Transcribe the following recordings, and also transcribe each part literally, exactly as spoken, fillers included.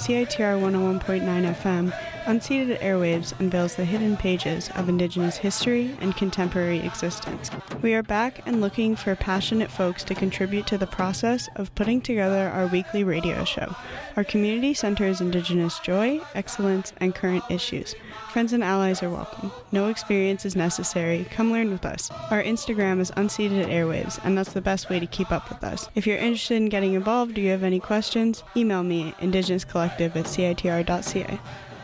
C I T R one oh one point nine F M, Unceded Airwaves unveils the hidden pages of Indigenous history and contemporary existence. We are back and looking for passionate folks to contribute to the process of putting together our weekly radio show. Our community centers Indigenous joy, excellence, and current issues. Friends and allies are welcome. No experience is necessary. Come learn with us. Our Instagram is Unceded Airwaves, and that's the best way to keep up with us. If you're interested in getting involved or you have any questions, email me, indigenouscollective at C I T R dot C A.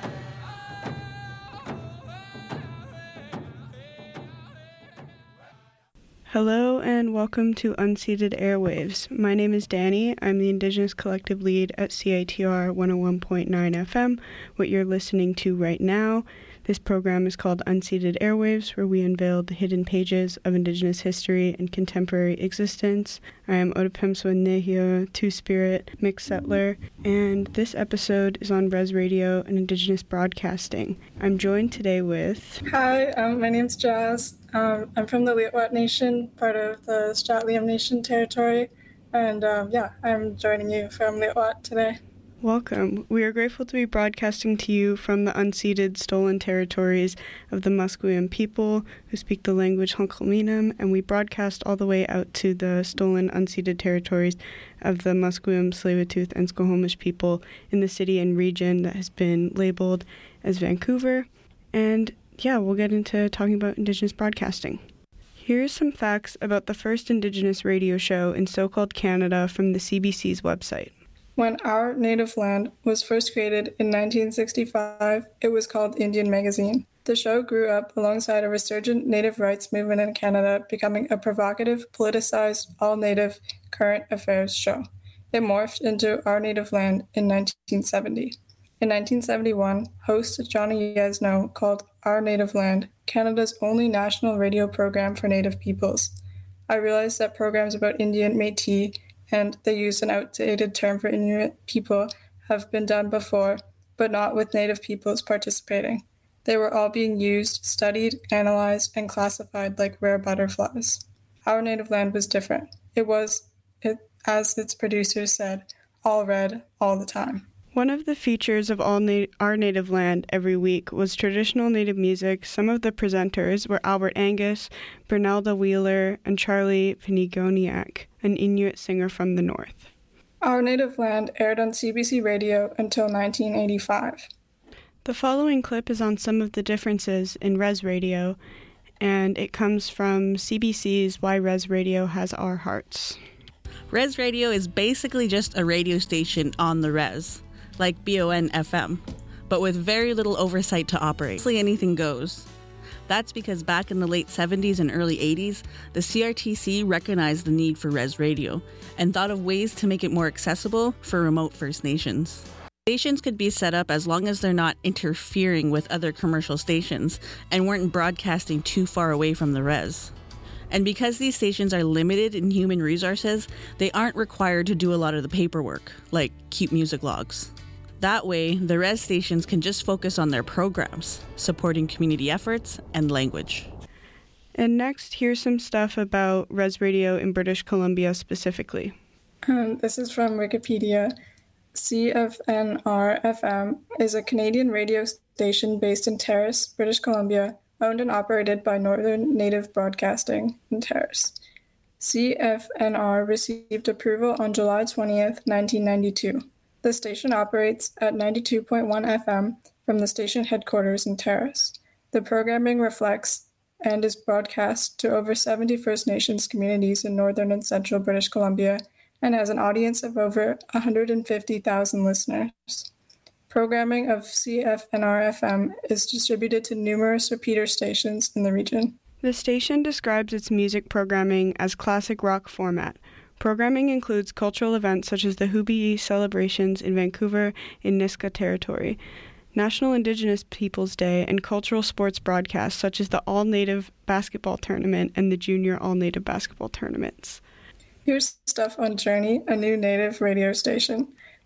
Hello and welcome to Unceded Airwaves. My name is Danny. I'm the Indigenous Collective Lead at C I T R one oh one point nine F M. What you're listening to right now, this program is called Unceded Airwaves, where we unveil the hidden pages of Indigenous history and contemporary existence. I am Otapemswa Nehio, Two-Spirit, mixed settler, and this episode is on Res Radio and Indigenous broadcasting. I'm joined today with... Hi, um, my name's Jazz. Um, I'm from the Lietwat Nation, part of the Stratliam Nation territory, and um, yeah, I'm joining you from Lietwat today. Welcome. We are grateful to be broadcasting to you from the unceded, stolen territories of the Musqueam people who speak the language Hunkalminam, and we broadcast all the way out to the stolen, unceded territories of the Musqueam, Tsleil-Waututh, and Squamish people in the city and region that has been labeled as Vancouver. And yeah, we'll get into talking about Indigenous broadcasting. Here's some facts about the first Indigenous radio show in so-called Canada from the C B C's website. When Our Native Land was first created in nineteen sixty-five, it was called Indian Magazine. The show grew up alongside a resurgent Native rights movement in Canada, becoming a provocative, politicized, all-Native current affairs show. It morphed into Our Native Land in nineteen seventy. In nineteen seventy-one, host Johnny Yesno called Our Native Land Canada's only national radio program for Native peoples. I realized that programs about Indian Métis, and they use an outdated term for Inuit people, have been done before, but not with Native peoples participating. They were all being used, studied, analyzed, and classified like rare butterflies. Our Native Land was different. It was, it, as its producers said, all red, all the time. One of the features of all Na- Our Native Land every week was traditional Native music. Some of the presenters were Albert Angus, Bernalda Wheeler, and Charlie Pinigoniak, an Inuit singer from the north. Our Native Land aired on C B C Radio until nineteen eighty-five. The following clip is on some of the differences in Res Radio, and it comes from C B C's Why Res Radio Has Our Hearts. Res Radio is basically just a radio station on the res, like B O N F M, but with very little oversight to operate. Basically anything goes. That's because back in the late seventies and early eighties, the C R T C recognized the need for Res Radio and thought of ways to make it more accessible for remote First Nations. Stations could be set up as long as they're not interfering with other commercial stations and weren't broadcasting too far away from the res. And because these stations are limited in human resources, they aren't required to do a lot of the paperwork, like keep music logs. That way, the res stations can just focus on their programs, supporting community efforts and language. And next, here's some stuff about Res Radio in British Columbia specifically. Um, this is from Wikipedia. C F N R F M is a Canadian radio station based in Terrace, British Columbia, owned and operated by Northern Native Broadcasting in Terrace. C F N R received approval on July twentieth, nineteen ninety-two. The station operates at ninety-two point one F M from the station headquarters in Terrace. The programming reflects and is broadcast to over seventy First Nations communities in northern and central British Columbia and has an audience of over one hundred fifty thousand listeners. Programming of C F N R F M is distributed to numerous repeater stations in the region. The station describes its music programming as classic rock format. Programming includes cultural events such as the Hubi celebrations in Vancouver in Nisga'a Territory, National Indigenous Peoples Day, and cultural sports broadcasts such as the All-Native Basketball Tournament and the Junior All-Native Basketball Tournaments. Here's stuff on Journey, a new Native radio station.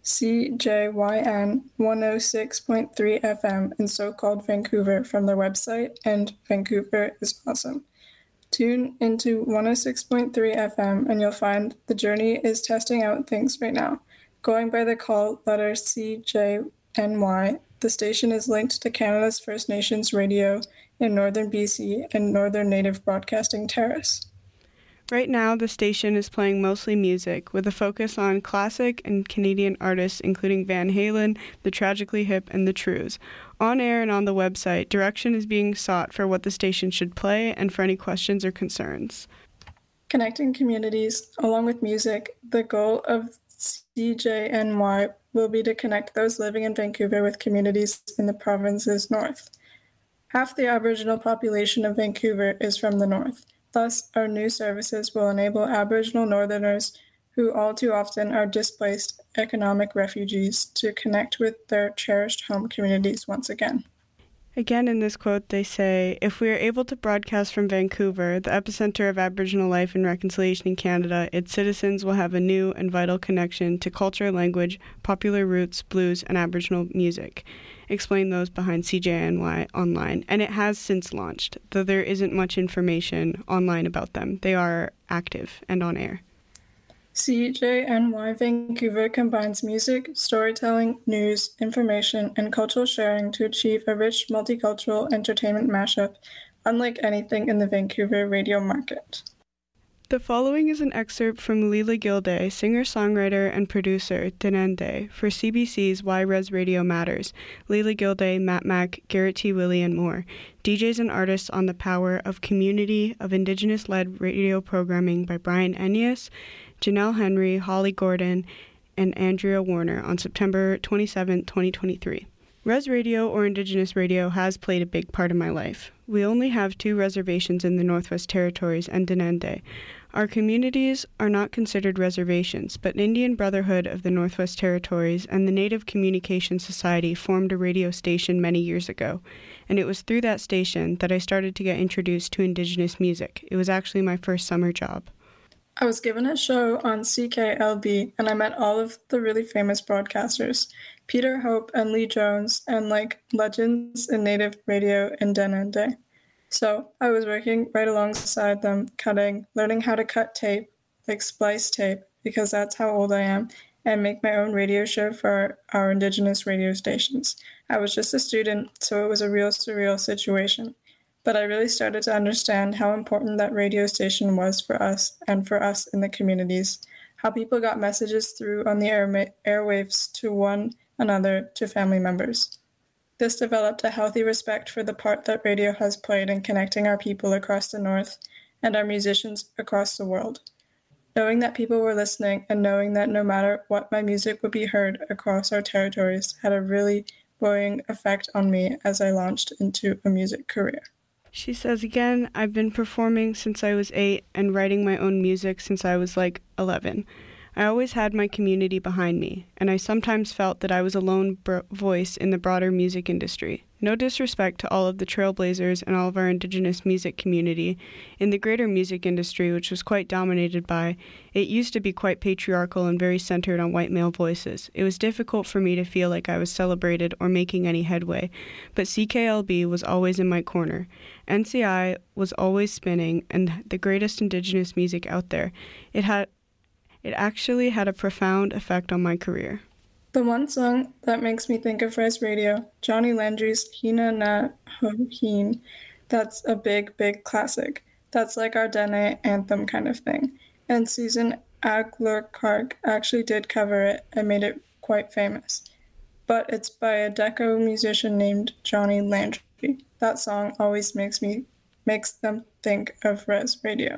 C J Y N one oh six point three F M in so-called Vancouver from their website, and Vancouver is awesome. Tune into one oh six point three F M and you'll find the Journey is testing out things right now. Going by the call letter C J N Y, the station is linked to Canada's First Nations radio in northern B C and Northern Native Broadcasting Terrace. Right now, the station is playing mostly music, with a focus on classic and Canadian artists including Van Halen, The Tragically Hip, and The Trews. On air and on the website, direction is being sought for what the station should play and for any questions or concerns. Connecting communities, along with music, the goal of C J N Y will be to connect those living in Vancouver with communities in the province's north. Half the Aboriginal population of Vancouver is from the north. Thus, our new services will enable Aboriginal Northerners, who all too often are displaced economic refugees, to connect with their cherished home communities once again. Again, in this quote, they say, "If we are able to broadcast from Vancouver, the epicenter of Aboriginal life and reconciliation in Canada, its citizens will have a new and vital connection to culture, language, popular roots, blues, and Aboriginal music," explain those behind C J N Y online. And it has since launched, though there isn't much information online about them. They are active and on air. C J N Y Vancouver combines music, storytelling, news, information, and cultural sharing to achieve a rich multicultural entertainment mashup, unlike anything in the Vancouver radio market. The following is an excerpt from Leela Gilday, singer-songwriter and producer, Denende, for C B C's Why Res Radio Matters, Leela Gilday, Matt Mack, Garrett T. Willie, and more, D Js and artists on the power of community of Indigenous-led radio programming by Brian Ennius, Janelle Henry, Holly Gordon, and Andrea Warner on September twenty-seventh, twenty twenty-three. Res Radio, or Indigenous radio, has played a big part in my life. We only have two reservations in the Northwest Territories and Denende. Our communities are not considered reservations, but Indian Brotherhood of the Northwest Territories and the Native Communication Society formed a radio station many years ago, and it was through that station that I started to get introduced to Indigenous music. It was actually my first summer job. I was given a show on C K L B, and I met all of the really famous broadcasters, Peter Hope and Lee Jones, and like legends in Native radio in Denende. So I was working right alongside them, cutting, learning how to cut tape, like splice tape, because that's how old I am, and make my own radio show for our Indigenous radio stations. I was just a student, so it was a real surreal situation. But I really started to understand how important that radio station was for us and for us in the communities, how people got messages through on the air- airwaves to one another, to family members. This developed a healthy respect for the part that radio has played in connecting our people across the North and our musicians across the world. Knowing that people were listening and knowing that no matter what, my music would be heard across our territories had a really buoying effect on me as I launched into a music career. She says again, I've been performing since I was eight and writing my own music since I was like eleven. I always had my community behind me, and I sometimes felt that I was a lone bro- voice in the broader music industry. No disrespect to all of the trailblazers and all of our Indigenous music community. In the greater music industry, which was quite dominated by, it used to be quite patriarchal and very centered on white male voices. It was difficult for me to feel like I was celebrated or making any headway, but C K L B was always in my corner. N C I was always spinning, and the greatest Indigenous music out there. It had, it actually had a profound effect on my career. The one song that makes me think of Res Radio, Johnny Landry's Hina Na Hohin, that's a big, big classic. That's like our Dene anthem kind of thing. And Susan Aglurkark actually did cover it and made it quite famous. But it's by a deco musician named Johnny Landry. That song always makes me makes them think of Res Radio.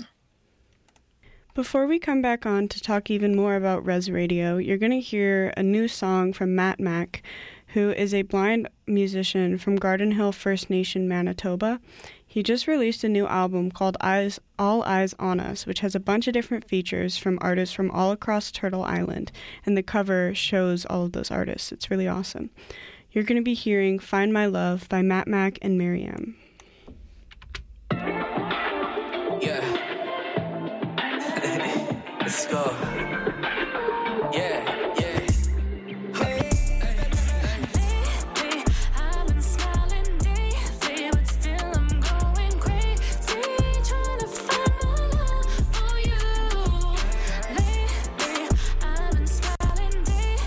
Before we come back on to talk even more about Res Radio, you're going to hear a new song from Matt Mack, who is a blind musician from Garden Hill First Nation, Manitoba. He just released a new album called Eyes, All Eyes on Us, which has a bunch of different features from artists from all across Turtle Island, and the cover shows all of those artists. It's really awesome. You're going to be hearing Find My Love by Matt Mack and Miriam. Yeah. Let's go. Yeah, yeah. Hey. Lately, I've been smiling daily, but still I'm going crazy, trying to find my love for you. Lately, I've been smiling daily,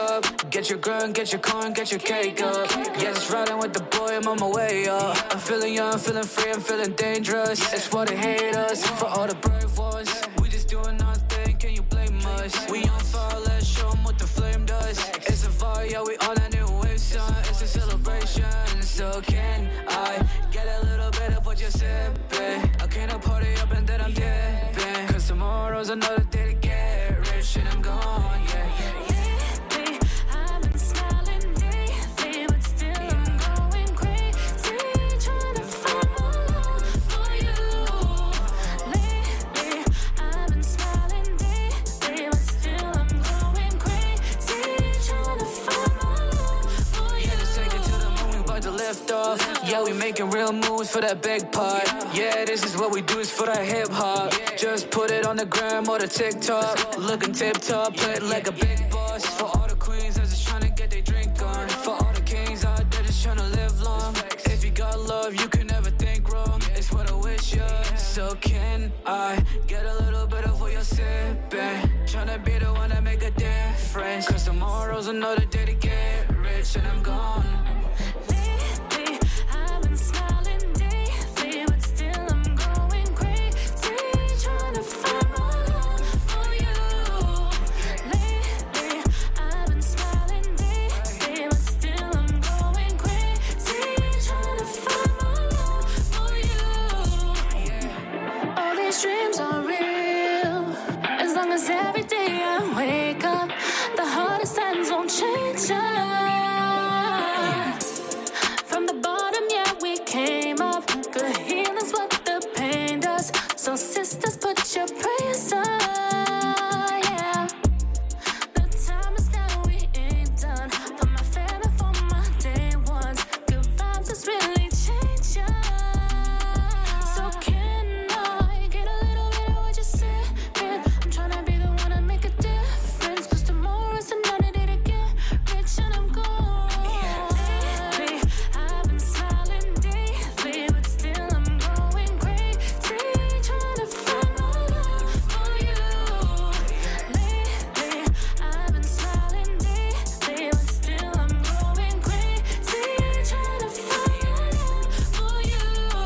up. Get your grind, get your corn, get your cake up. Yeah, just riding with the boy, I'm on my way up. I'm feeling young, feeling free, I'm feeling dangerous. It's why they hate us, for all the brave ones. We just doing our thing, can you blame us? We on fire, let's show them what the flame does. It's a fire, yeah, we on a new wave, son. It's a celebration, so can I get a little bit of what you're sipping? I can't party up and then I'm dipping. Cause tomorrow's another day to get rich and I'm gone, yeah, yeah, yeah. Lately, I've been smiling daily, but still I'm going crazy, trying to find more love for you. Lately, I've been smiling daily, but still I'm going crazy, trying to find more love for you. Yeah, let's take it to the moon, we about to lift off. Yeah, we making real moves for that big part. Yeah, this is what we do, is for that hip hop. Just put it on the gram or the TikTok. Looking tip top, play it like a big boss. For all the queens that's just trying to get their drink on. For all the kings out there just trying to live long. If you got love, you can never think wrong. It's what I wish you. So can I get a little bit of what you're sipping? Trying to be the one that make a difference. Cause tomorrow's another day to get rich and I'm gone. Lately, I've been smiling daily, but still I'm going crazy, trying to find more love for you. Lately, I've been smiling daily, but still I'm going crazy, trying to find more love for you. All these dreams are real, as long as every day I wake up, the hardest times won't change us. From the bottom, yeah, we came up. Good healing's what the pain does. So sisters, put your prayers on, yeah. The time is now, we ain't done. For my family, for my day ones. Good vibes just really change us. So can I get a little bit of what you said? I'm trying to be the one to make a difference. Cause tomorrow's another day to get rich and I'm gone. Lately, I've been smiling daily, but still I'm going crazy, trying to find more love for you. Lately, I've been smiling daily, but still I'm going crazy, trying to find more love for you.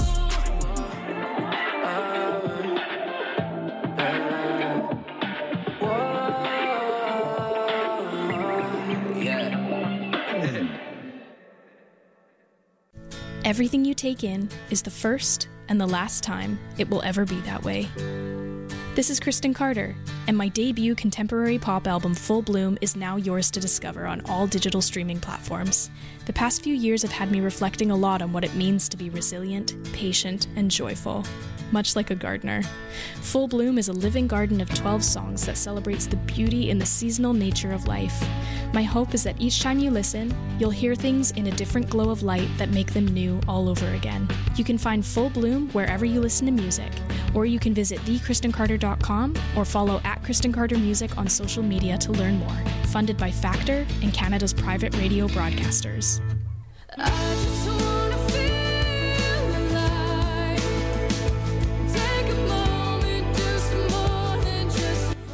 Everything you take in is the first and the last time it will ever be that way. This is Kristen Carter, and my debut contemporary pop album Full Bloom is now yours to discover on all digital streaming platforms. The past few years have had me reflecting a lot on what it means to be resilient, patient, and joyful, much like a gardener. Full Bloom is a living garden of twelve songs that celebrates the beauty in the seasonal nature of life. My hope is that each time you listen, you'll hear things in a different glow of light that make them new all over again. You can find Full Bloom wherever you listen to music, or you can visit the kristen carter dot com or follow at Kristen Carter Music on social media to learn more. Funded by Factor and Canada's private radio broadcasters. I just wanna feel alive. Take a moment, just more than just a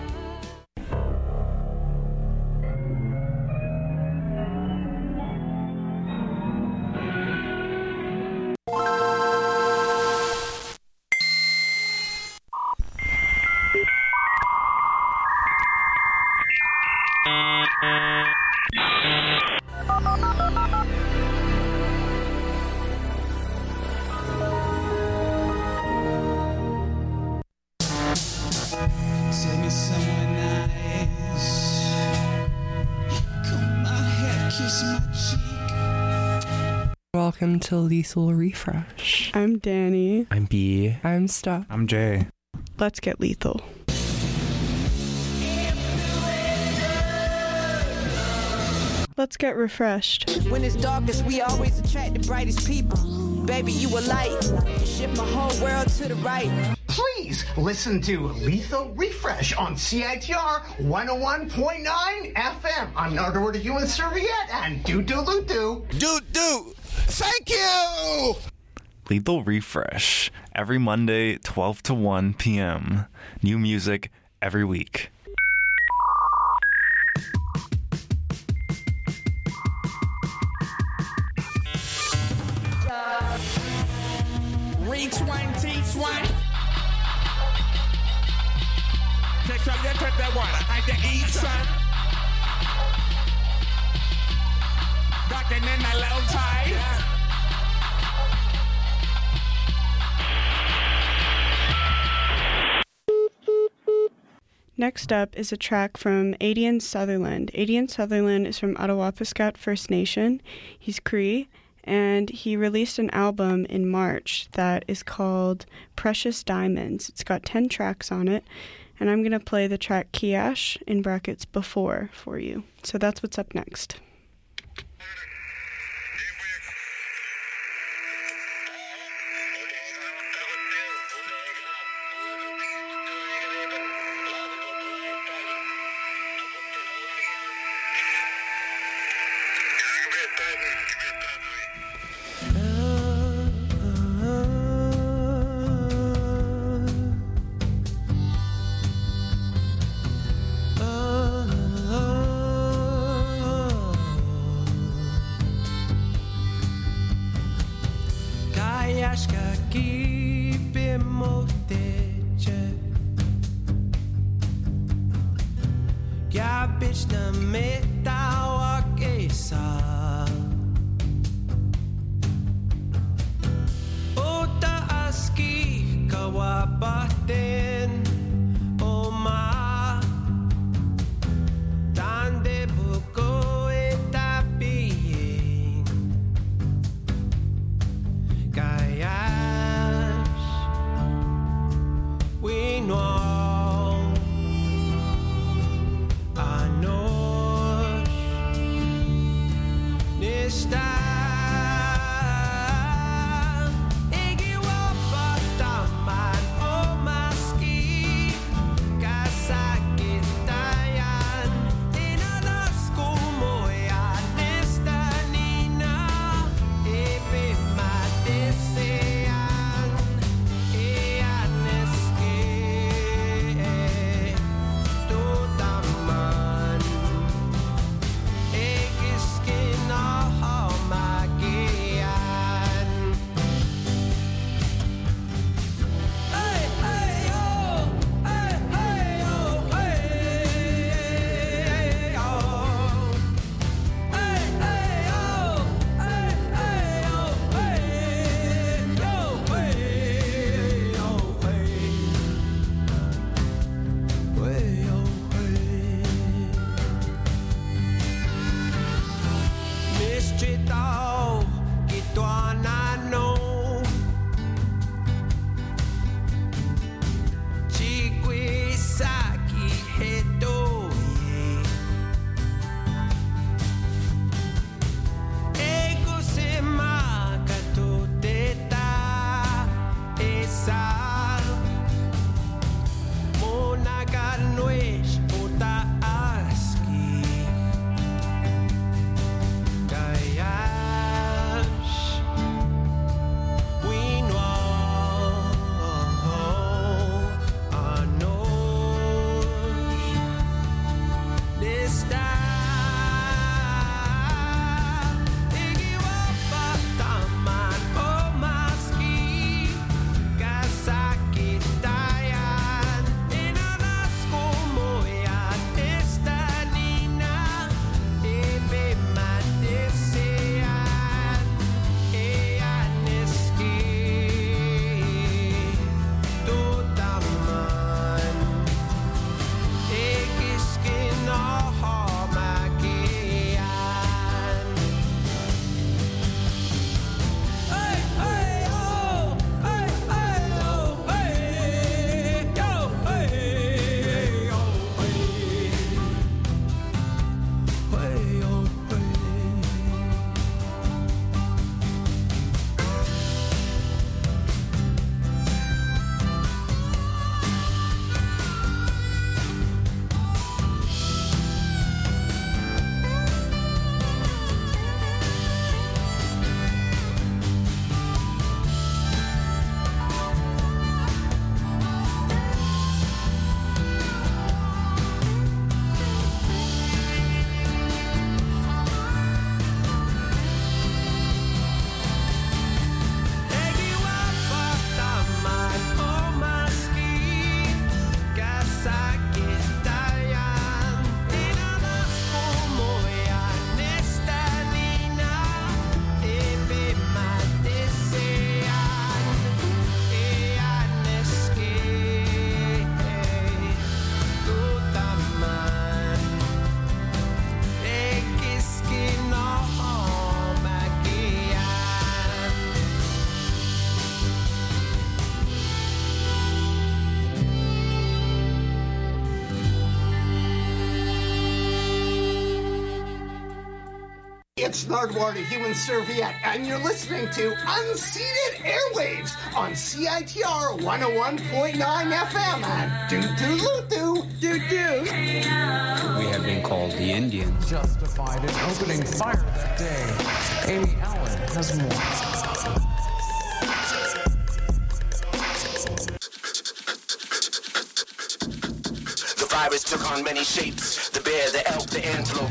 Take me somewhere nice. Comb my hair, kiss my cheek. Welcome to Lethal Refresh. I'm Danny. I'm B. I'm Stuff. I'm Jay. Let's get lethal. Let's get refreshed. When it's darkest, we always attract the brightest people. Baby, you a light. Shift my whole world to the right. Please listen to Lethal Refresh on C I T R one oh one point nine F M. I'm Nardwar to you and Serviette and doo doo doo doo. Doo doo. Thank you. Lethal Refresh every Monday, twelve to one p.m. New music every week. you take that water, I can eat some. Rocking in a low tide. Yeah. Next up is a track from Adian Sutherland. Adian Sutherland is from Attawapiskat First Nation. He's Cree, and he released an album in March that is called Precious Diamonds. It's got ten tracks on it, and I'm going to play the track Kiash, in brackets, before, for you. So that's what's up next. It's Nardwuar, the Human Serviette, and you're listening to Unceded Airwaves on C I T R one oh one point nine F M and doo-doo-loo-doo, doo-doo. We have been called the Indians. Justified in opening fire that day. Amy Allen has more. The virus took on many shapes. The bear, the elk, the antelope.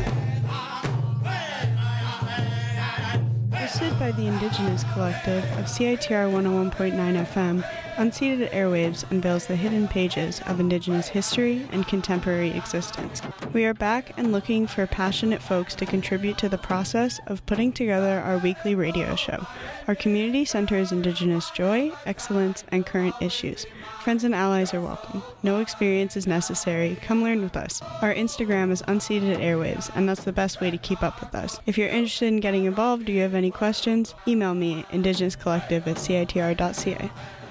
Hosted by the Indigenous Collective of C I T R one oh one point nine F M, Unceded Airwaves unveils the hidden pages of Indigenous history and contemporary existence. We are back and looking for passionate folks to contribute to the process of putting together our weekly radio show. Our community centers Indigenous joy, excellence, and current issues. Friends and allies are welcome. No experience is necessary. Come learn with us. Our Instagram is Unceded Airwaves, and that's the best way to keep up with us. If you're interested in getting involved or you have any questions, email me, indigenouscollective at C I T R dot C A.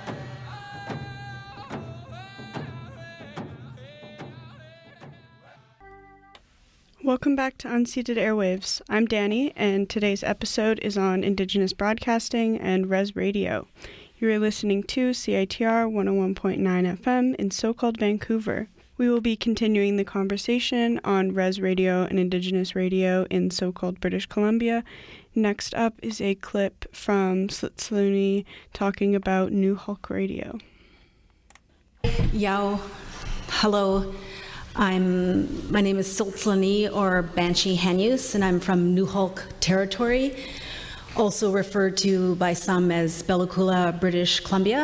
Welcome back to Unceded Airwaves. I'm Danny, and today's episode is on Indigenous broadcasting and Res Radio. You are listening to C I T R one oh one point nine F M in so-called Vancouver. We will be continuing the conversation on Res Radio and Indigenous radio in so-called British Columbia. Next up is a clip from Slitsloony talking about New Hulk Radio. Yao, hello. I'm, my name is Siltslani, or Banshee Hanyus, and I'm from New Hulk territory, also referred to by some as Bellacoola, British Columbia.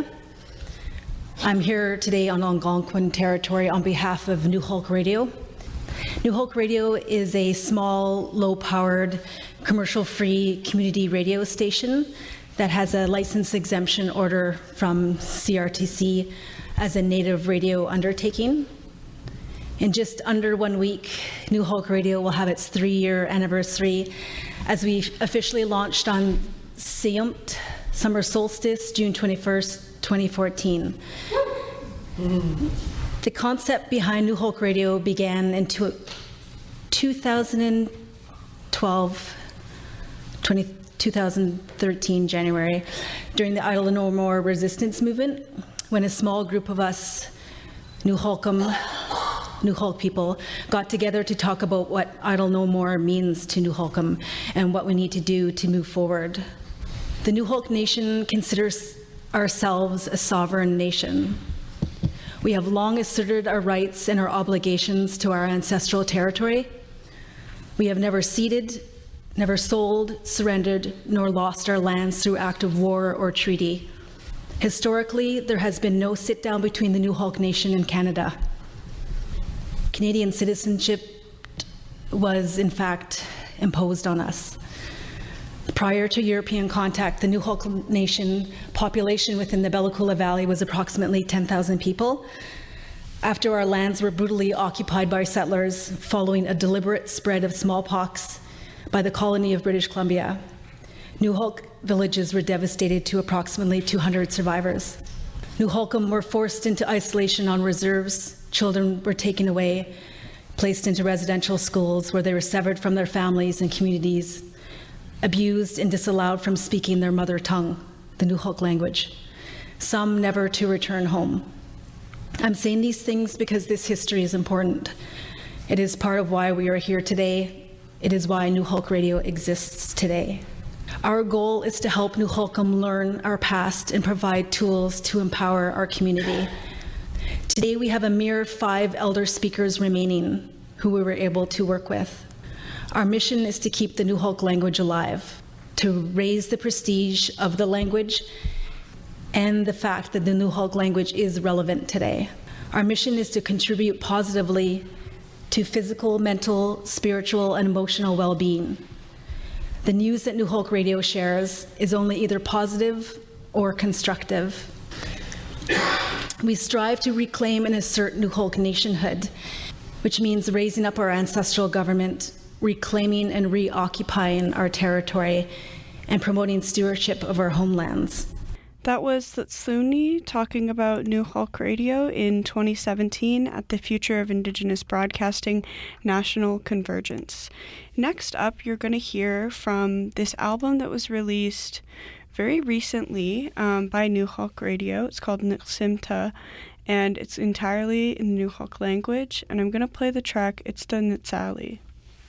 I'm here today on Algonquin territory on behalf of New Hulk Radio. New Hulk Radio is a small, low-powered, commercial-free community radio station that has a license exemption order from C R T C as a native radio undertaking. In just under one week, New Hulk Radio will have its three-year anniversary as we officially launched on Seyumt, summer solstice, June twenty-first, twenty fourteen. Mm. The concept behind New Hulk Radio began in two thousand twelve, two thousand thirteen, January, during the Idle No More resistance movement, when a small group of us, New Hulkum, New Hulk people, got together to talk about what Idle No More means to New Hulkum and what we need to do to move forward. The New Hulk Nation considers ourselves a sovereign nation. We have long asserted our rights and our obligations to our ancestral territory. We have never ceded, never sold, surrendered, nor lost our lands through act of war or treaty. Historically, there has been no sit-down between the New Hulk Nation and Canada. Canadian citizenship was, in fact, imposed on us. Prior to European contact, the New Hulk Nation population within the Bellacoola Valley was approximately ten thousand people. After our lands were brutally occupied by settlers following a deliberate spread of smallpox by the colony of British Columbia, New Hulk villages were devastated to approximately two hundred survivors. New Hulkum were forced into isolation on reserves. Children were taken away, placed into residential schools where they were severed from their families and communities, abused and disallowed from speaking their mother tongue, the New Hulk language, some never to return home. I'm saying these things because this history is important. It is part of why we are here today. It is why New Hulk Radio exists today. Our goal is to help New Hulkum learn our past and provide tools to empower our community. Today we have a mere five elder speakers remaining who we were able to work with. Our mission is to keep the New Hulk language alive, to raise the prestige of the language and the fact that the New Hulk language is relevant today. Our mission is to contribute positively to physical, mental, spiritual, and emotional well-being. The news that New Hulk Radio shares is only either positive or constructive. We strive to reclaim and assert New Hulk nationhood, which means raising up our ancestral government, reclaiming and reoccupying our territory, and promoting stewardship of our homelands. That was Tsluni talking about New Hulk Radio in twenty seventeen at the Future of Indigenous Broadcasting National Convergence. Next up, you're going to hear from this album that was released very recently um, by New Hulk Radio. It's called Niximta, and it's entirely in the New Hulk language. And I'm going to play the track It's the Nitsali.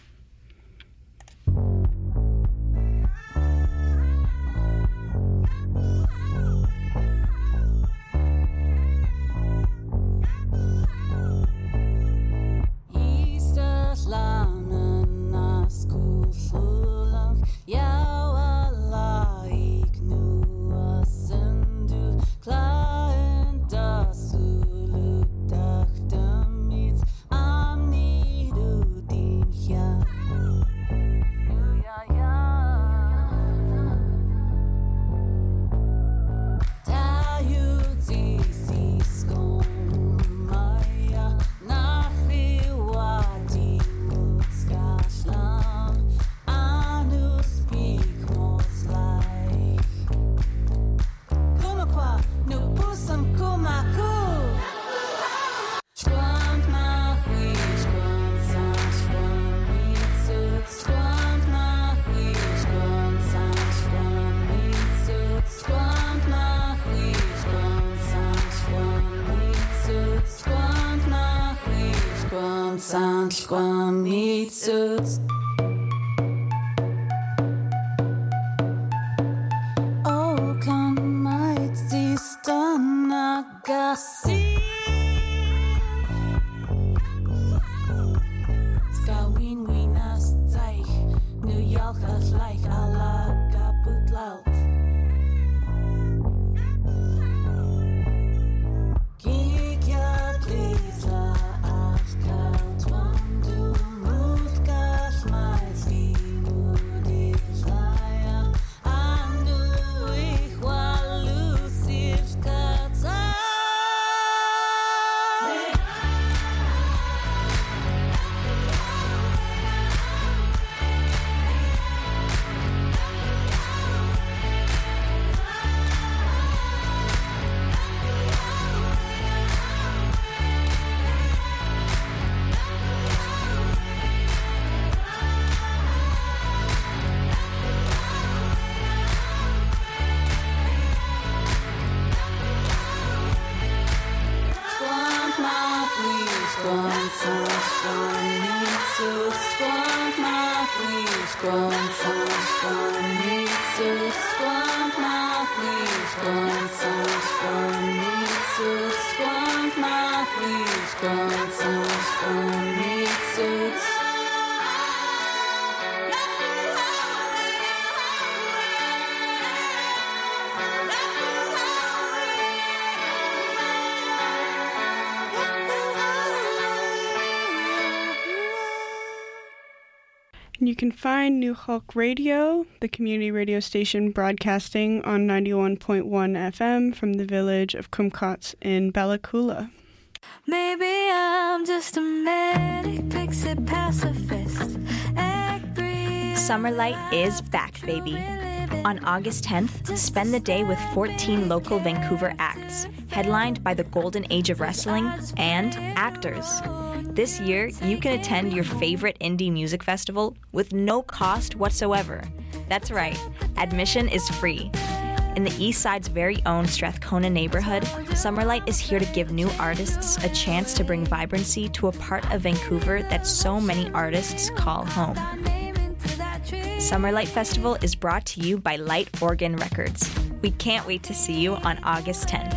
You can find New Hulk Radio, the community radio station broadcasting on ninety-one point one F M from the village of Kumkats in Bella Coola. Maybe I'm just a manic pixie pacifist. Summerlight is back, baby. On August tenth, spend the day with fourteen local Vancouver acts, headlined by the Golden Age of Wrestling and actors. This year, you can attend your favorite indie music festival with no cost whatsoever. That's right, admission is free. In the East Side's very own Strathcona neighborhood, Summerlight is here to give new artists a chance to bring vibrancy to a part of Vancouver that so many artists call home. Summerlight Festival is brought to you by Light Organ Records. We can't wait to see you on August tenth.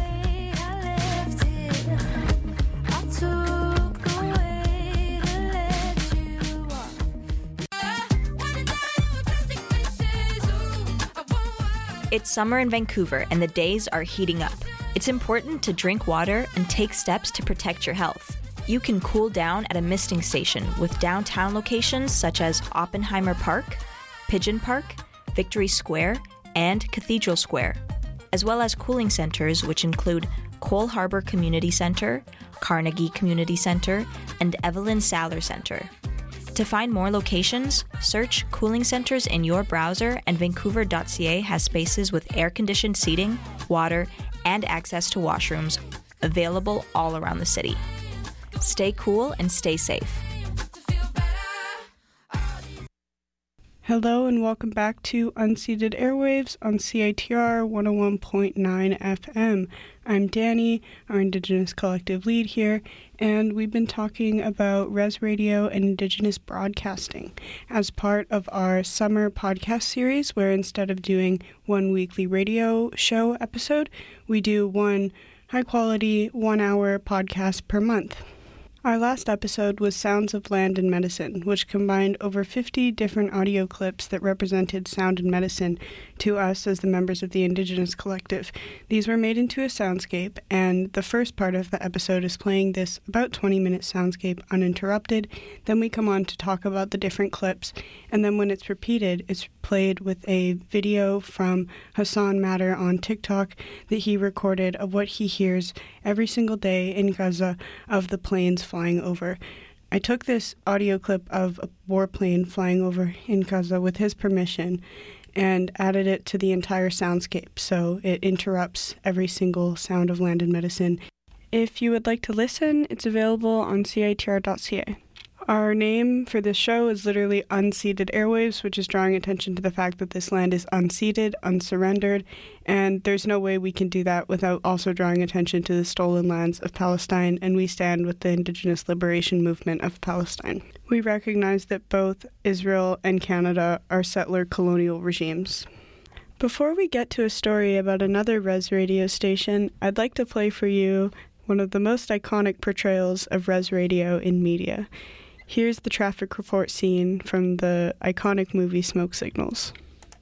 It's summer in Vancouver and the days are heating up. It's important to drink water and take steps to protect your health. You can cool down at a misting station with downtown locations such as Oppenheimer Park, Pigeon Park, Victory Square, and Cathedral Square, as well as cooling centers which include Cole Harbour Community Center, Carnegie Community Center, and Evelyn Saller Center. To find more locations, search cooling centers in your browser, and Vancouver dot C A has spaces with air-conditioned seating, water, and access to washrooms available all around the city. Stay cool and stay safe. Hello and welcome back to Unceded Airwaves on C I T R one oh one point nine F M. I'm Danny, our Indigenous Collective lead here, and we've been talking about Res Radio and Indigenous broadcasting as part of our summer podcast series, where instead of doing one weekly radio show episode, we do one high-quality, one-hour podcast per month. Our last episode was Sounds of Land and Medicine, which combined over fifty different audio clips that represented sound and medicine to us as the members of the Indigenous Collective. These were made into a soundscape, and the first part of the episode is playing this about twenty-minute soundscape uninterrupted. Then we come on to talk about the different clips, and then when it's repeated, it's played with a video from Hassan Matter on TikTok that he recorded of what he hears every single day in Gaza of the planes flying over. I took this audio clip of a warplane flying over in Gaza with his permission and added it to the entire soundscape, so it interrupts every single sound of land and medicine. If you would like to listen, it's available on C I T R dot C A. Our name for this show is literally Unceded Airwaves, which is drawing attention to the fact that this land is unceded, unsurrendered, and there's no way we can do that without also drawing attention to the stolen lands of Palestine, and we stand with the Indigenous Liberation Movement of Palestine. We recognize that both Israel and Canada are settler colonial regimes. Before we get to a story about another Res Radio station, I'd like to play for you one of the most iconic portrayals of Res Radio in media. Here's the traffic report scene from the iconic movie Smoke Signals.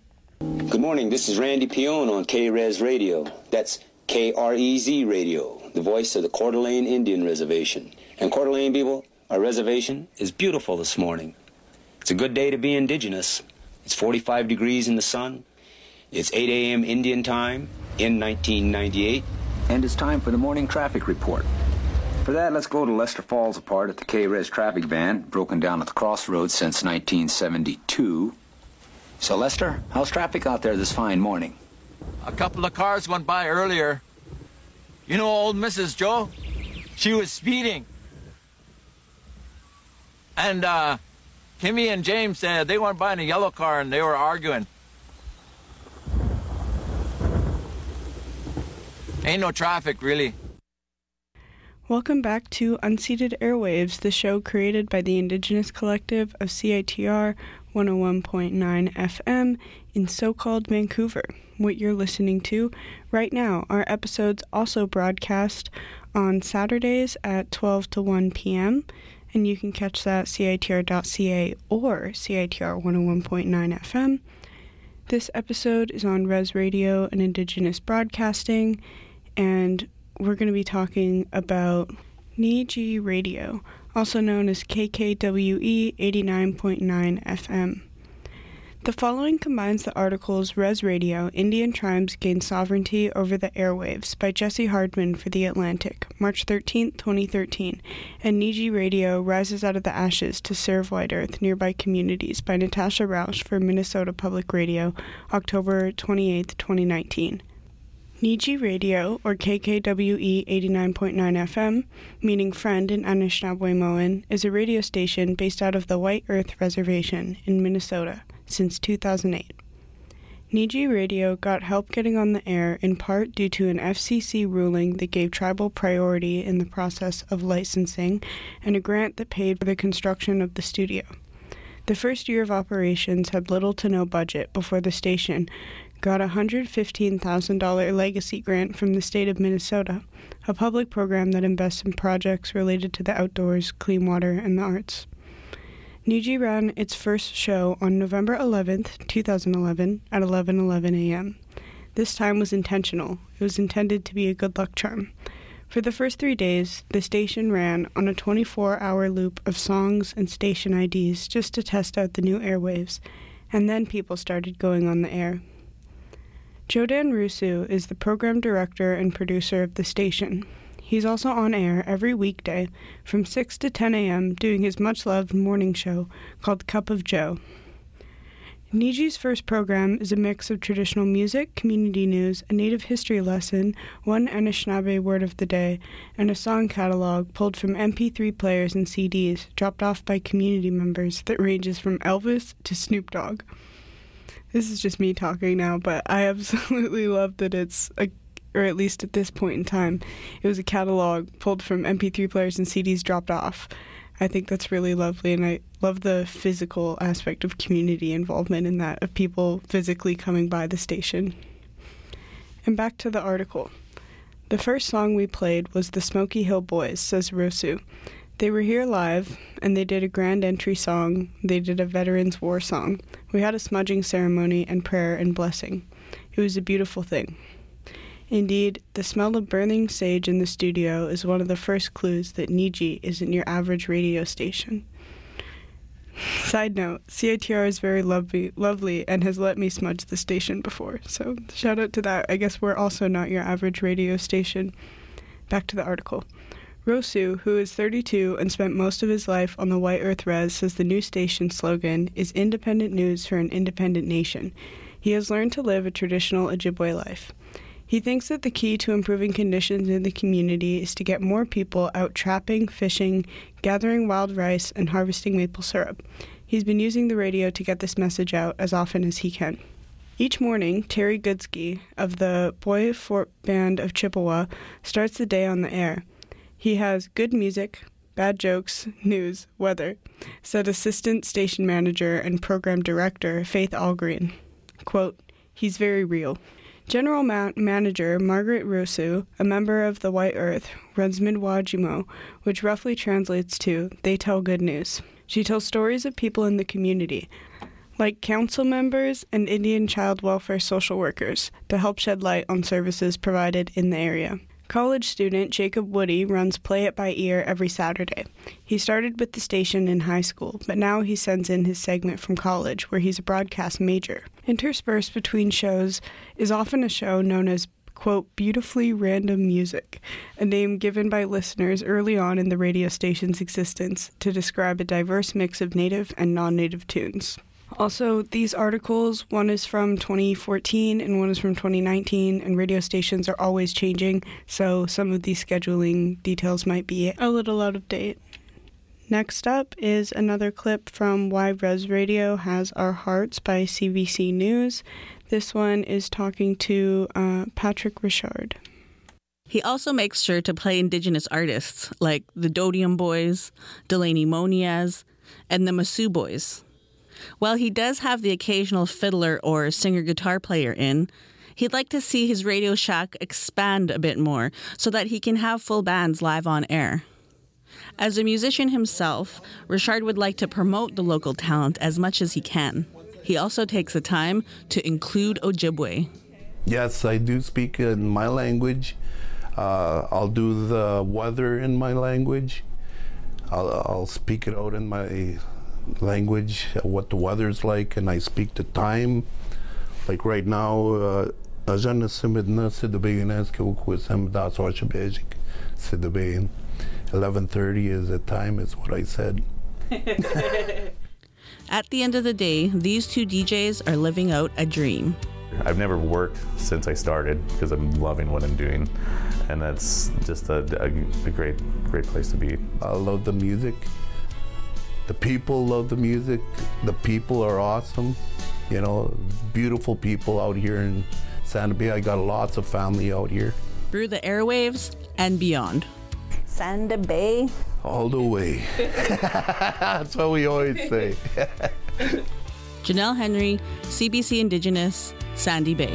Good morning, this is Randy Pion on K-Res Radio. That's K R E Z Radio, the voice of the Coeur d'Alene Indian Reservation. And Coeur d'Alene people, our reservation is beautiful this morning. It's a good day to be Indigenous. It's forty-five degrees in the sun. It's eight a.m. Indian time in nineteen ninety-eight. And it's time for the morning traffic report. For that, let's go to Lester Falls apart at the K-Res traffic van, broken down at the crossroads since nineteen seventy-two. So, Lester, how's traffic out there this fine morning? A couple of cars went by earlier. You know old Missus Joe? She was speeding. And, uh, Kimmy and James, uh, they went by in a yellow car and they were arguing. Ain't no traffic, really. Welcome back to Unceded Airwaves, the show created by the Indigenous Collective of C I T R one oh one point nine F M in so-called Vancouver. What you're listening to right now, our episodes also broadcast on Saturdays at twelve to one p.m., and you can catch that at C I T R dot C A or C I T R one oh one point nine F M. This episode is on Res Radio and Indigenous broadcasting, and we're going to be talking about Niji Radio, also known as K K W E eighty-nine point nine F M. The following combines the articles Res Radio, Indian Tribes Gain Sovereignty Over the Airwaves by Jesse Hardman for The Atlantic, March thirteenth, twenty thirteen, and Niji Radio Rises Out of the Ashes to Serve White Earth Nearby Communities by Natasha Rausch for Minnesota Public Radio, October twenty-eighth, twenty nineteen. Niji Radio, or K K W E eighty-nine point nine F M, meaning friend in Anishinaabemowin, is a radio station based out of the White Earth Reservation in Minnesota since two thousand eight. Niji Radio got help getting on the air in part due to an F C C ruling that gave tribal priority in the process of licensing and a grant that paid for the construction of the studio. The first year of operations had little to no budget before the station got a one hundred fifteen thousand dollars legacy grant from the state of Minnesota, a public program that invests in projects related to the outdoors, clean water, and the arts. Niji ran its first show on November eleventh, twenty eleven at eleven eleven a.m. This time was intentional. It was intended to be a good luck charm. For the first three days, the station ran on a twenty-four hour loop of songs and station I Ds just to test out the new airwaves, and then people started going on the air. Jodan Rusu is the program director and producer of the station. He's also on air every weekday from six to ten a.m. doing his much-loved morning show called Cup of Joe. Niji's first program is a mix of traditional music, community news, a native history lesson, one Anishinaabe word of the day, and a song catalog pulled from M P three players and C Ds dropped off by community members that ranges from Elvis to Snoop Dogg. This is just me talking now, but I absolutely love that it's, a, or at least at this point in time, it was a catalog pulled from M P three players and C Ds dropped off. I think that's really lovely, and I love the physical aspect of community involvement in that, of people physically coming by the station. And back to the article. The first song we played was the Smoky Hill Boys, says Rosu. They were here live, and they did a grand entry song. They did a Veterans War song. We had a smudging ceremony and prayer and blessing. It was a beautiful thing. Indeed, the smell of burning sage in the studio is one of the first clues that Niji isn't your average radio station. Side note, C I T R is very lovely, lovely and has let me smudge the station before, so shout out to that. I guess we're also not your average radio station. Back to the article. Rosu, who is thirty-two and spent most of his life on the White Earth Res, says the new station slogan is independent news for an independent nation. He has learned to live a traditional Ojibwe life. He thinks that the key to improving conditions in the community is to get more people out trapping, fishing, gathering wild rice, and harvesting maple syrup. He's been using the radio to get this message out as often as he can. Each morning, Terry Goodsky of the Boy Fort Band of Chippewa starts the day on the air. He has good music, bad jokes, news, weather, said assistant station manager and program director Faith Algreen. Quote, he's very real. General Ma- Manager Margaret Rosu, a member of the White Earth, runs Midwajimo, which roughly translates to, they tell good news. She tells stories of people in the community, like council members and Indian child welfare social workers, to help shed light on services provided in the area. College student Jacob Woody runs Play It By Ear every Saturday. He started with the station in high school, but now he sends in his segment from college, where he's a broadcast major. Interspersed between shows is often a show known as, quote, beautifully random music, a name given by listeners early on in the radio station's existence to describe a diverse mix of native and non-native tunes. Also, these articles, one is from twenty fourteen and one is from twenty nineteen, and radio stations are always changing, so some of these scheduling details might be a little out of date. Next up is another clip from Why Res Radio Has Our Hearts by C B C News. This one is talking to uh, Patrick Richard. He also makes sure to play Indigenous artists like the Dodium Boys, Delaney Moniaz, and the Masu Boys. While he does have the occasional fiddler or singer-guitar player in, he'd like to see his Radio Shack expand a bit more so that he can have full bands live on air. As a musician himself, Richard would like to promote the local talent as much as he can. He also takes the time to include Ojibwe. Yes, I do speak in my language. Uh, I'll do the weather in my language. I'll, I'll speak it out in my language, what the weather's like, and I speak the time. Like right now, uh, eleven thirty is the time, is what I said. At the end of the day, these two D Js are living out a dream. I've never worked since I started because I'm loving what I'm doing, and that's just a, a, a great, great place to be. I love the music. The people love the music. The people are awesome. You know, beautiful people out here in Santa Bay. I got lots of family out here. Through the airwaves and beyond. Santa Bay. All the way. That's what we always say. Janelle Henry, C B C Indigenous, Sandy Bay.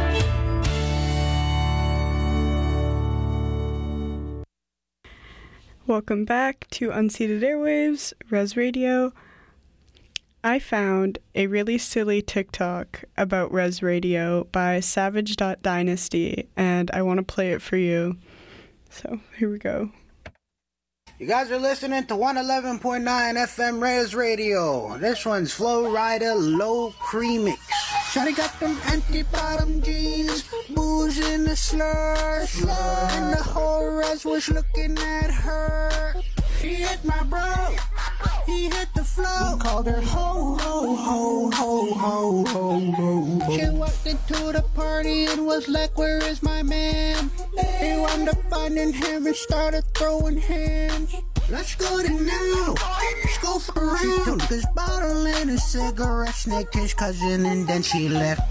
Welcome back to Unceded Airwaves, Res Radio. I found a really silly TikTok about Res Radio by savage dot dynasty, and I want to play it for you. So, here we go. You guys are listening to one eleven point nine F M Res Radio. This one's Flow Rider Low Creamix. Shawty got them anti-bottom jeans, booze in the slur, slur, and the whole Res was looking at her. He hit my bro, he hit the flow, called her ho, ho, ho, ho, ho, ho, ho. She walked into the party and was like, where is my man? They wound up finding him and started throwing hands. Let's go to now. Let's go for a round. She took this bottle and a cigarette, snaked his cousin, and then she left.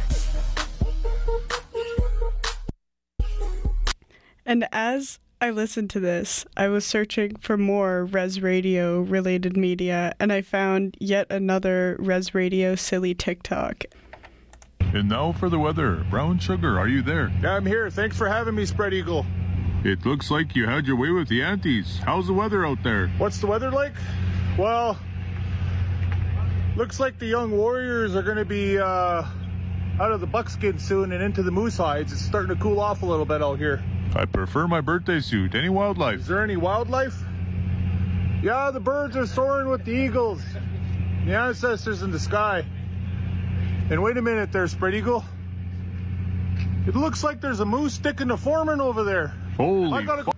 And as I listened to this, I was searching for more Res Radio related media, and I found yet another Res Radio silly TikTok. And now for the weather. Brown Sugar, are you there? Yeah, I'm here. Thanks for having me, Spread Eagle. It looks like you had your way with the Antis. How's the weather out there? What's the weather like? Well, looks like the young warriors are going to be uh, out of the buckskin soon and into the moose hides. It's starting to cool off a little bit out here. I prefer my birthday suit. Any wildlife? Is there any wildlife? Yeah, the birds are soaring with the eagles. The ancestors in the sky. And wait a minute there, Spread Eagle. It looks like there's a moose sticking to Foreman over there. Holy I gotta go.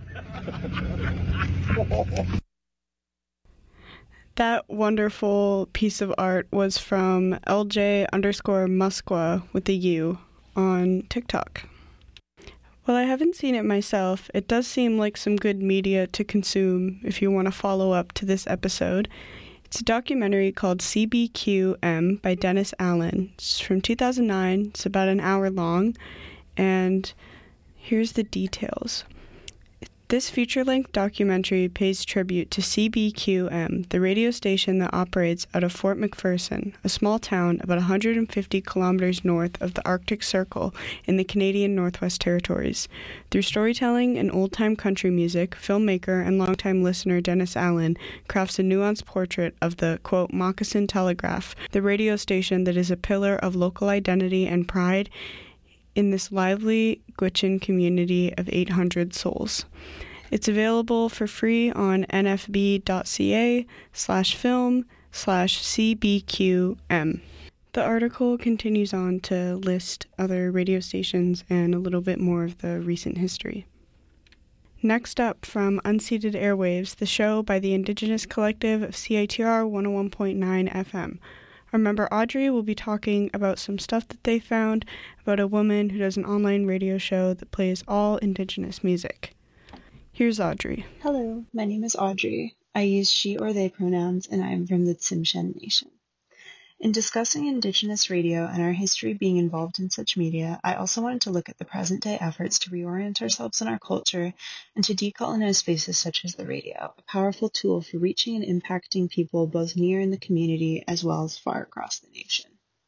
That wonderful piece of art was from L J underscore Musqua with the U on TikTok. While I haven't seen it myself, it does seem like some good media to consume if you want to follow up to this episode. It's a documentary called C B Q M by Dennis Allen. It's from two thousand nine. It's about an hour long, and here's the details. This feature-length documentary pays tribute to C B Q M, the radio station that operates out of Fort McPherson, a small town about one hundred fifty kilometers north of the Arctic Circle in the Canadian Northwest Territories. Through storytelling and old-time country music, filmmaker and longtime listener Dennis Allen crafts a nuanced portrait of the, quote, Moccasin Telegraph, the radio station that is a pillar of local identity and pride in this lively Gwich'in community of eight hundred souls. It's available for free on nfb.ca slash film slash cbqm. The article continues on to list other radio stations and a little bit more of the recent history. Next up, from Unceded Airwaves, the show by the Indigenous Collective of C I T R one oh one point nine F M. Our member Audrey will be talking about some stuff that they found about a woman who does an online radio show that plays all Indigenous music. Here's Audrey. Hello, my name is Audrey. I use she or they pronouns, and I am from the Tsimshian Nation. In discussing Indigenous radio and our history being involved in such media, I also wanted to look at the present-day efforts to reorient ourselves in our culture and to decolonize spaces such as the radio, a powerful tool for reaching and impacting people both near in the community as well as far across the nation.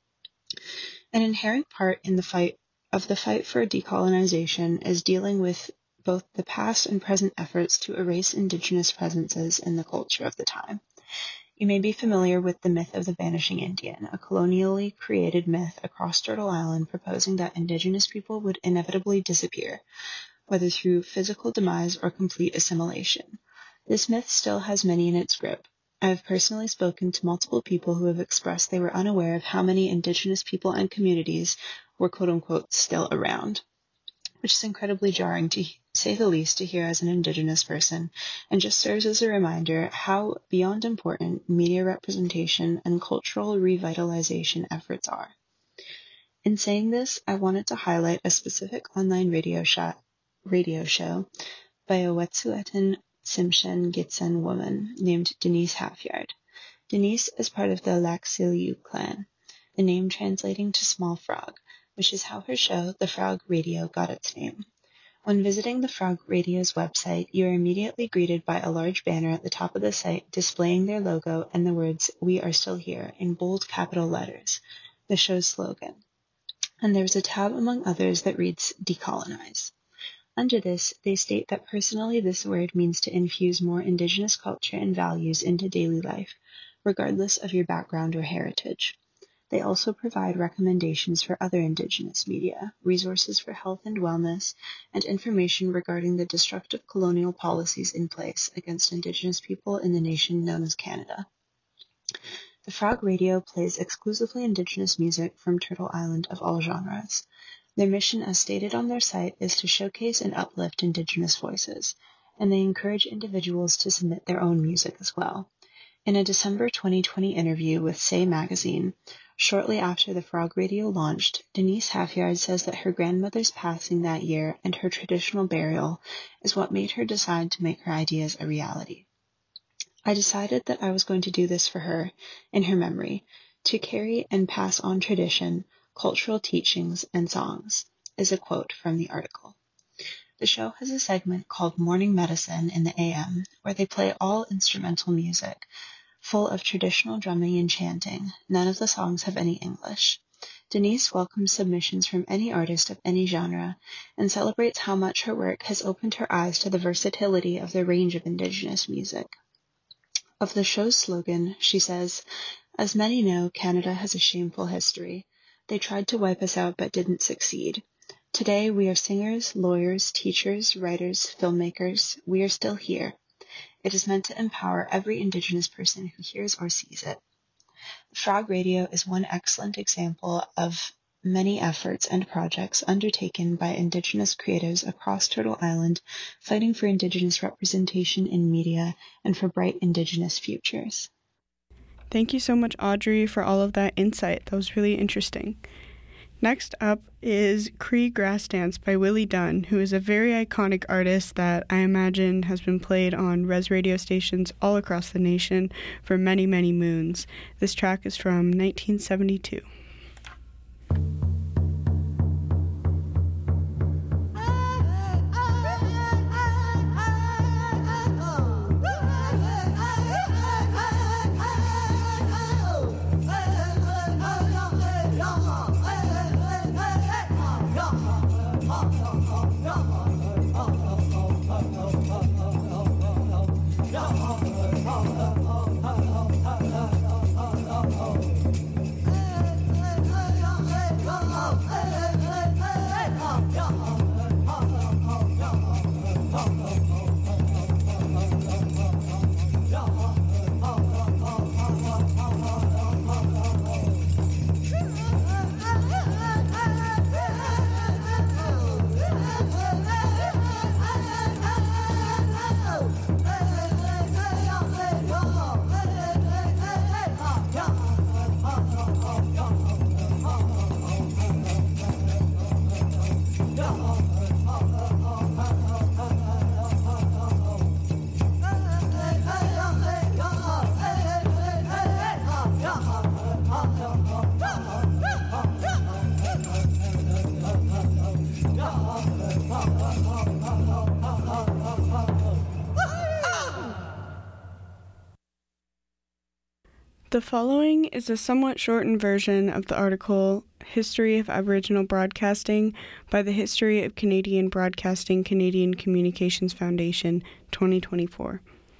An inherent part in the fight of the fight for decolonization is dealing with both the past and present efforts to erase Indigenous presences in the culture of the time. You may be familiar with the myth of the vanishing Indian, a colonially created myth across Turtle Island proposing that Indigenous people would inevitably disappear, whether through physical demise or complete assimilation. This myth still has many in its grip. I have personally spoken to multiple people who have expressed they were unaware of how many Indigenous people and communities were quote-unquote still around, which is incredibly jarring to say the least to hear as an Indigenous person, and just serves as a reminder how beyond important media representation and cultural revitalization efforts are. In saying this, I wanted to highlight a specific online radio, shot, radio show by a Wet'suwet'en Tsimshian Gitxsan woman named Denise Halfyard. Denise is part of the Laksiliu clan, the name translating to small frog, which is how her show, The Frog Radio, got its name. When visiting the Frog Radio's website, you are immediately greeted by a large banner at the top of the site displaying their logo and the words, "We are still here," in bold capital letters, the show's slogan. And there's a tab among others that reads, "Decolonize." Under this, they state that personally this word means to infuse more Indigenous culture and values into daily life, regardless of your background or heritage. They also provide recommendations for other Indigenous media, resources for health and wellness, and information regarding the destructive colonial policies in place against Indigenous people in the nation known as Canada. The Frog Radio plays exclusively Indigenous music from Turtle Island of all genres. Their mission, as stated on their site, is to showcase and uplift Indigenous voices, and they encourage individuals to submit their own music as well. In a December twenty twenty interview with Say magazine, shortly after the Frog Radio launched, Denise Halfyard says that her grandmother's passing that year and her traditional burial is what made her decide to make her ideas a reality. I decided that I was going to do this for her, in her memory, to carry and pass on tradition, cultural teachings, and songs, is a quote from the article. The show has a segment called Morning Medicine in the A M, where they play all instrumental music, full of traditional drumming and chanting. None of the songs have any English. Denise welcomes submissions from any artist of any genre and celebrates how much her work has opened her eyes to the versatility of the range of Indigenous music. Of the show's slogan, she says, "As many know, Canada has a shameful history. They tried to wipe us out but didn't succeed. Today we are singers, lawyers, teachers, writers, filmmakers. We are still here. It is meant to empower every Indigenous person who hears or sees it." Frog Radio is one excellent example of many efforts and projects undertaken by Indigenous creatives across Turtle Island, fighting for Indigenous representation in media and for bright Indigenous futures. Thank you so much, Audrey, for all of that insight. That was really interesting. Next up is Cree Grass Dance by Willie Dunn, who is a very iconic artist that I imagine has been played on res radio stations all across the nation for many, many moons. This track is from nineteen seventy-two. The following is a somewhat shortened version of the article History of Aboriginal Broadcasting by the History of Canadian Broadcasting Canadian Communications Foundation, twenty twenty-four.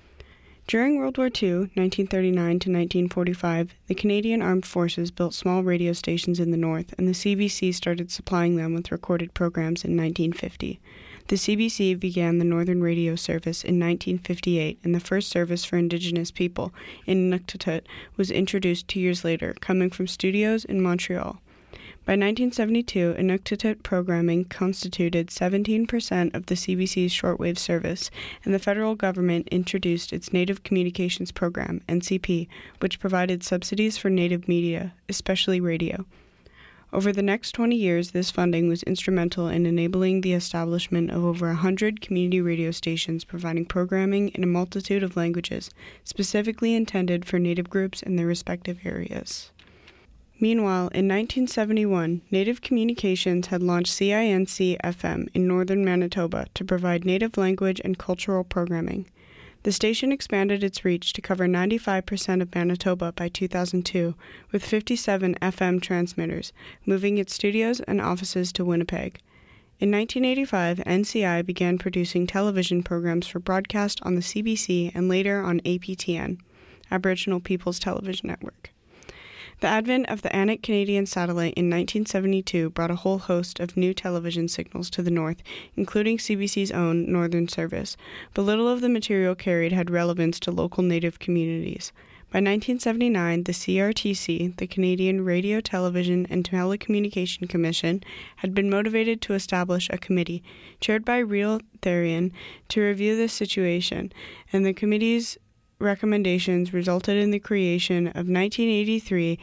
During World War Two, nineteen thirty-nine to nineteen forty-five, the Canadian Armed Forces built small radio stations in the north, and the C B C started supplying them with recorded programs in nineteen fifty. The C B C began the Northern Radio Service in nineteen fifty-eight, and the first service for Indigenous people in Inuktitut was introduced two years later, coming from studios in Montreal. By nineteen seventy-two, Inuktitut programming constituted seventeen percent of the C B C's shortwave service, and the federal government introduced its Native Communications Program, N C P, which provided subsidies for Native media, especially radio. Over the next twenty years, this funding was instrumental in enabling the establishment of over one hundred community radio stations providing programming in a multitude of languages, specifically intended for Native groups in their respective areas. Meanwhile, in nineteen seventy-one, Native Communications had launched C I N C F M in northern Manitoba to provide Native language and cultural programming. The station expanded its reach to cover ninety-five percent of Manitoba by two thousand two, with fifty-seven F M transmitters, moving its studios and offices to Winnipeg. In nineteen eighty-five, N C I began producing television programs for broadcast on the C B C and later on A P T N, Aboriginal People's Television Network. The advent of the Anik Canadian satellite in nineteen seventy-two brought a whole host of new television signals to the north, including C B C's own Northern Service, but little of the material carried had relevance to local Native communities. By nineteen seventy-nine, the C R T C, the Canadian Radio, Television and Telecommunication Commission, had been motivated to establish a committee, chaired by Real Therian, to review this situation, and the committee's recommendations resulted in the creation of nineteen eighty-three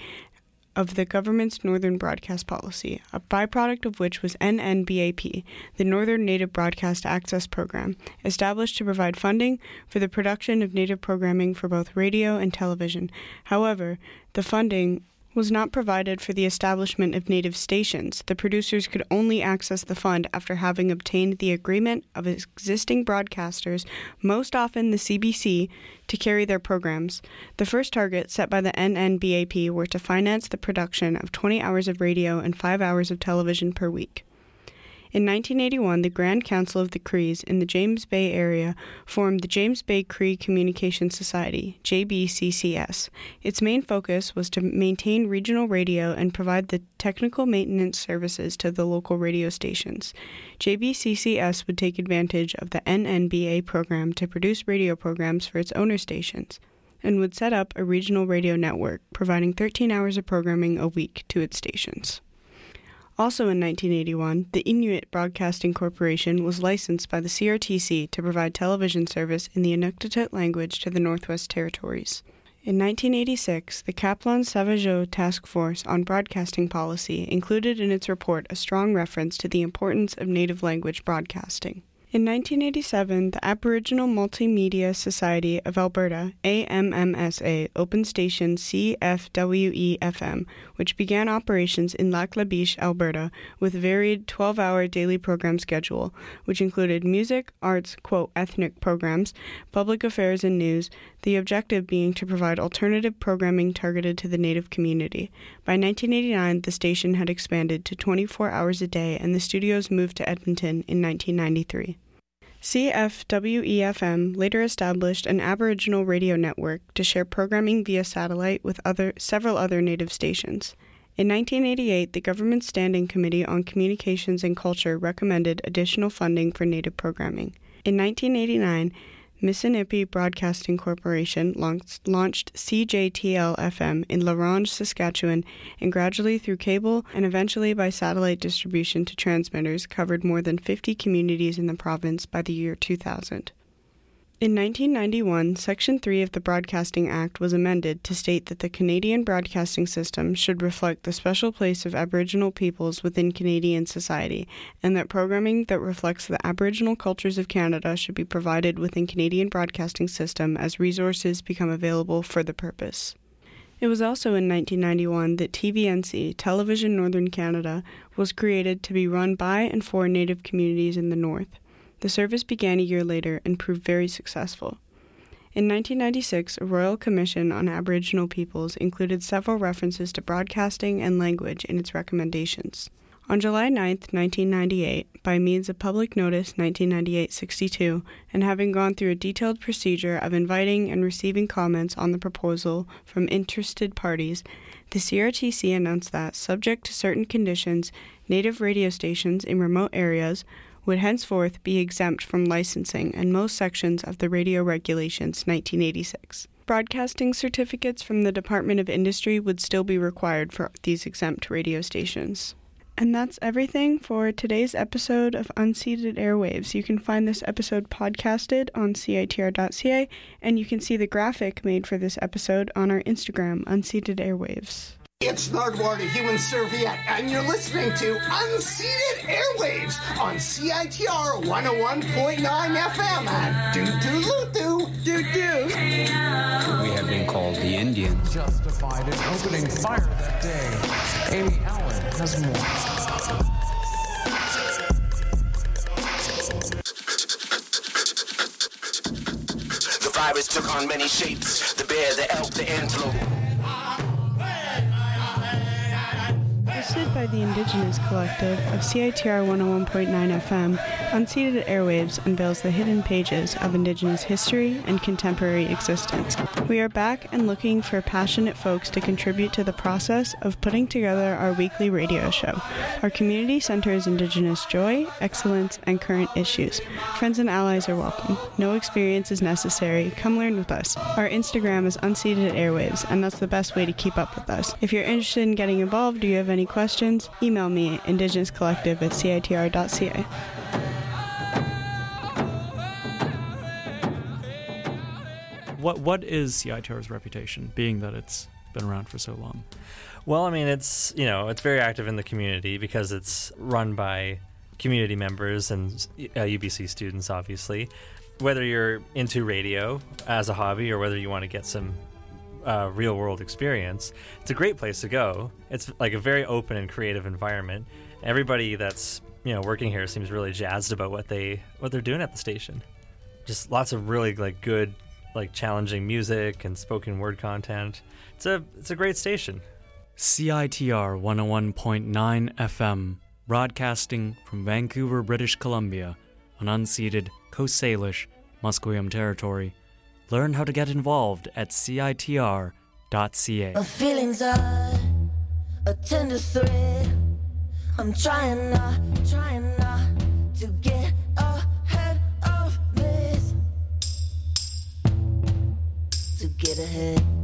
of the government's Northern Broadcast Policy, a byproduct of which was N N B A P, the Northern Native Broadcast Access Program, established to provide funding for the production of Native programming for both radio and television. However, the funding was not provided for the establishment of Native stations. The producers could only access the fund after having obtained the agreement of existing broadcasters, most often the C B C, to carry their programs. The first target set by the N N B A P were to finance the production of twenty hours of radio and five hours of television per week. In nineteen eighty-one, the Grand Council of the Crees in the James Bay area formed the James Bay Cree Communication Society, J B C C S. Its main focus was to maintain regional radio and provide the technical maintenance services to the local radio stations. J B C C S would take advantage of the N N B A program to produce radio programs for its owner stations, and would set up a regional radio network, providing thirteen hours of programming a week to its stations. Also in nineteen eighty-one, the Inuit Broadcasting Corporation was licensed by the C R T C to provide television service in the Inuktitut language to the Northwest Territories. In nineteen eighty-six, the Kaplan-Sauvageau Task Force on Broadcasting Policy included in its report a strong reference to the importance of native language broadcasting. In nineteen eighty-seven, the Aboriginal Multimedia Society of Alberta, A M M S A, opened station C F W E F M, which began operations in Lac La Biche, Alberta, with a varied twelve-hour daily program schedule, which included music, arts, quote, ethnic programs, public affairs, and news, the objective being to provide alternative programming targeted to the Native community. By nineteen eighty-nine, the station had expanded to twenty-four hours a day, and the studios moved to Edmonton in nineteen ninety-three. C F W E F M later established an Aboriginal radio network to share programming via satellite with other several other Native stations. In nineteen eighty-eight, the Government Standing Committee on Communications and Culture recommended additional funding for Native programming. In nineteen eighty-nine, Missinippi Broadcasting Corporation launched C J T L F M in La Ronge, Saskatchewan, and gradually through cable and eventually by satellite distribution to transmitters covered more than fifty communities in the province by the year two thousand. In nineteen ninety-one, Section three of the Broadcasting Act was amended to state that the Canadian broadcasting system should reflect the special place of Aboriginal peoples within Canadian society, and that programming that reflects the Aboriginal cultures of Canada should be provided within Canadian broadcasting system as resources become available for the purpose. It was also in nineteen ninety-one that T V N C, Television Northern Canada, was created to be run by and for Native communities in the North. The service began a year later and proved very successful. In nineteen ninety-six, a Royal Commission on Aboriginal Peoples included several references to broadcasting and language in its recommendations. On July ninth, nineteen ninety-eight, by means of Public Notice nineteen ninety-eight sixty-two, and having gone through a detailed procedure of inviting and receiving comments on the proposal from interested parties, the C R T C announced that, subject to certain conditions, Native radio stations in remote areas would henceforth be exempt from licensing and most sections of the Radio Regulations nineteen eighty-six. Broadcasting certificates from the Department of Industry would still be required for these exempt radio stations. And that's everything for today's episode of Unceded Airwaves. You can find this episode podcasted on C I T R dot C A, and you can see the graphic made for this episode on our Instagram, Unceded Airwaves. It's Nardwuar the Human Serviette, and you're listening to Unceded Airwaves on C I T R one oh one point nine F M and doo-doo-loo-doo, doo-doo. We have been called the Indians. Justified in opening fire that day. Amy Allen has more. The virus took on many shapes. The bear, the elk, the antelope. Hosted by the Indigenous Collective of C I T R one oh one point nine F M, Unceded Airwaves unveils the hidden pages of Indigenous history and contemporary existence. We are back and looking for passionate folks to contribute to the process of putting together our weekly radio show. Our community centers Indigenous joy, excellence, and current issues. Friends and allies are welcome. No experience is necessary. Come learn with us. Our Instagram is Unceded Airwaves, and that's the best way to keep up with us. If you're interested in getting involved, do you have any questions? Email me, indigenouscollective at C I T R dot C A. what what is C I T R's reputation, being that it's been around for so long? Well, I mean, it's, you know, it's very active in the community because it's run by community members and uh, U B C students, obviously. Whether you're into radio as a hobby or whether you want to get some uh, real-world experience, it's a great place to go. It's like a very open and creative environment. Everybody that's, you know, working here seems really jazzed about what they what they're doing at the station. Just lots of really like good, like challenging music and spoken word content. It's a it's a great station. C I T R one oh one point nine F M, broadcasting from Vancouver, British Columbia, on unceded Coast Salish, Musqueam territory. Learn how to get involved at C I T R dot C A. My feelings are a tender thread. I'm trying not, trying not to get ahead of this. To get ahead.